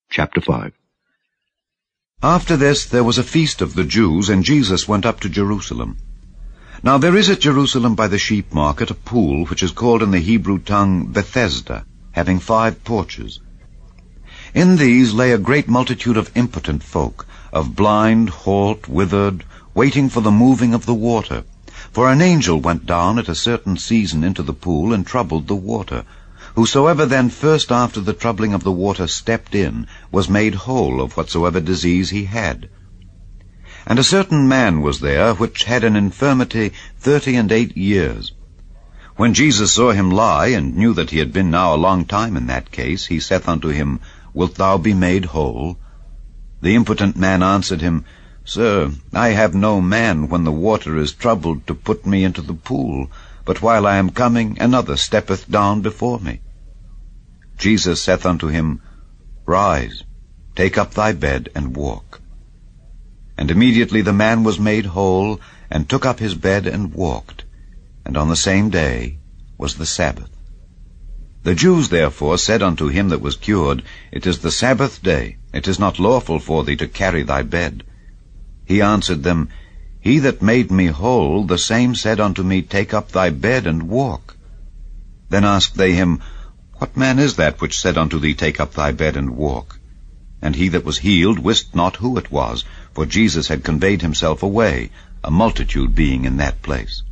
Chapter 5. After this there was a feast of the Jews, and Jesus went up to Jerusalem. Now there is at Jerusalem by the sheep market a pool, which is called in the Hebrew tongue Bethesda, having 5 porches. In these lay a great multitude of impotent folk, of blind, halt, withered, waiting for the moving of the water. For an angel went down at a certain season into the pool, and troubled the water. Whosoever then first after the troubling of the water stepped in was made whole of whatsoever disease he had. And a certain man was there which had an infirmity 38 years. When Jesus saw him lie, and knew that he had been now a long time in that case, he saith unto him, Wilt thou be made whole? The impotent man answered him, Sir, I have no man when the water is troubled to put me into the pool, but while I am coming, another steppeth down before me. Jesus saith unto him, Rise, take up thy bed, and walk. And immediately the man was made whole, and took up his bed, and walked. And on the same day was the Sabbath. The Jews therefore said unto him that was cured, It is the Sabbath day, it is not lawful for thee to carry thy bed. He answered them, He that made me whole, the same said unto me, Take up thy bed, and walk. Then asked they him, What man is that which said unto thee, Take up thy bed, and walk? And he that was healed wist not who it was, for Jesus had conveyed himself away, a multitude being in that place.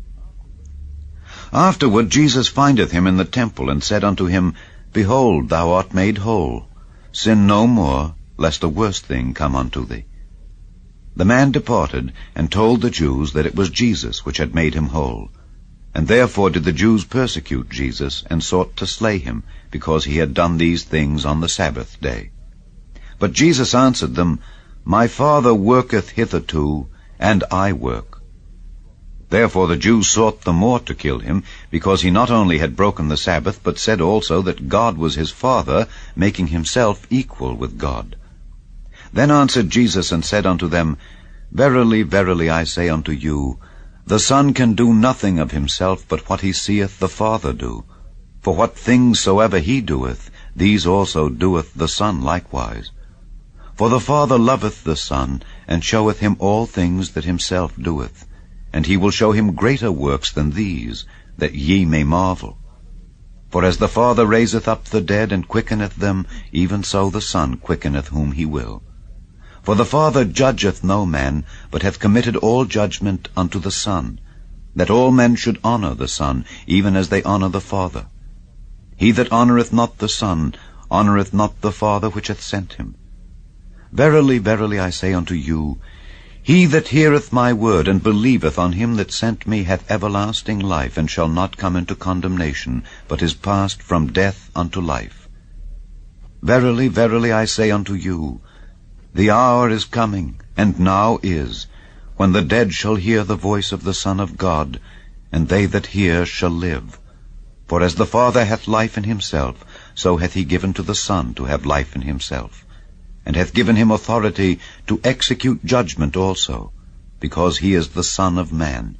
Afterward Jesus findeth him in the temple, and said unto him, Behold, thou art made whole. Sin no more, lest a worse thing come unto thee. The man departed, and told the Jews that it was Jesus which had made him whole. And therefore did the Jews persecute Jesus, and sought to slay him, because he had done these things on the Sabbath day. But Jesus answered them, My Father worketh hitherto, and I work. Therefore the Jews sought the more to kill him, because he not only had broken the Sabbath, but said also that God was his Father, making himself equal with God. Then answered Jesus and said unto them, Verily, verily, I say unto you, the Son can do nothing of himself but what he seeth the Father do. For what things soever he doeth, these also doeth the Son likewise. For the Father loveth the Son, and showeth him all things that himself doeth. And he will show him greater works than these, that ye may marvel. For as the Father raiseth up the dead, and quickeneth them, even so the Son quickeneth whom he will. For the Father judgeth no man, but hath committed all judgment unto the Son, that all men should honor the Son, even as they honor the Father. He that honoreth not the Son honoreth not the Father which hath sent him. Verily, verily, I say unto you, He that heareth my word, and believeth on him that sent me, hath everlasting life, and shall not come into condemnation, but is passed from death unto life. Verily, verily, I say unto you, the hour is coming, and now is, when the dead shall hear the voice of the Son of God, and they that hear shall live. For as the Father hath life in himself, so hath he given to the Son to have life in himself, and hath given him authority to execute judgment also, because he is the Son of Man.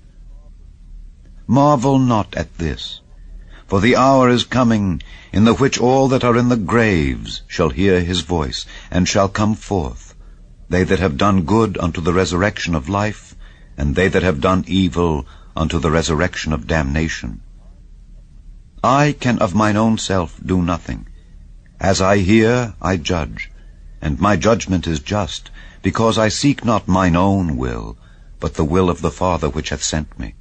Marvel not at this, for the hour is coming, in the which all that are in the graves shall hear his voice, and shall come forth, they that have done good unto the resurrection of life, and they that have done evil unto the resurrection of damnation. I can of mine own self do nothing. As I hear, I judge, and my judgment is just, because I seek not mine own will, but the will of the Father which hath sent me.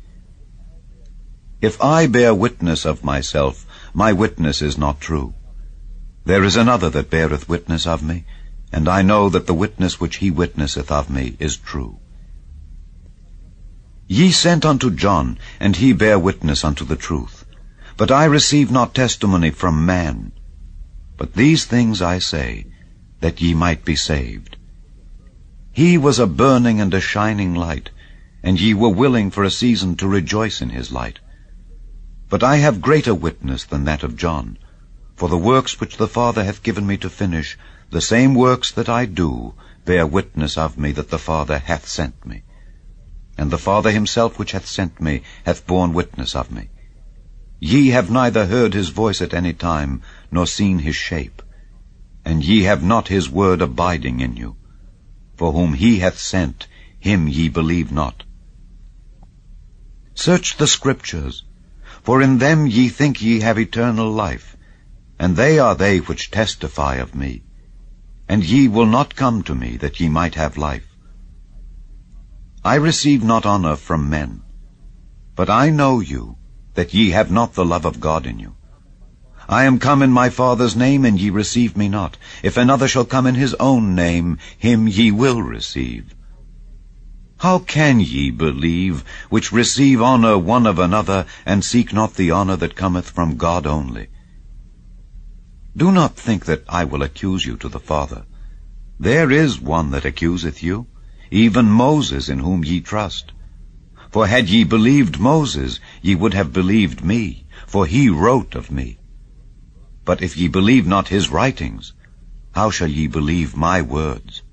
If I bear witness of myself, my witness is not true. There is another that beareth witness of me, and I know that the witness which he witnesseth of me is true. Ye sent unto John, and he bare witness unto the truth. But I receive not testimony from man. But these things I say, that ye might be saved. He was a burning and a shining light, and ye were willing for a season to rejoice in his light. But I have greater witness than that of John, for the works which the Father hath given me to finish, the same works that I do, bear witness of me that the Father hath sent me. And the Father himself which hath sent me hath borne witness of me. Ye have neither heard his voice at any time, nor seen his shape. and ye have not his word abiding in you. For whom he hath sent, him ye believe not. Search the Scriptures, for in them ye think ye have eternal life, and they are they which testify of me. And ye will not come to me, that ye might have life. I receive not honor from men, but I know you, that ye have not the love of God in you. I am come in my Father's name, and ye receive me not. If another shall come in his own name, him ye will receive. How can ye believe, which receive honor one of another, and seek not the honor that cometh from God only? Do not think that I will accuse you to the Father. There is one that accuseth you, even Moses, in whom ye trust. For had ye believed Moses, ye would have believed me, for he wrote of me. But if ye believe not his writings, how shall ye believe my words?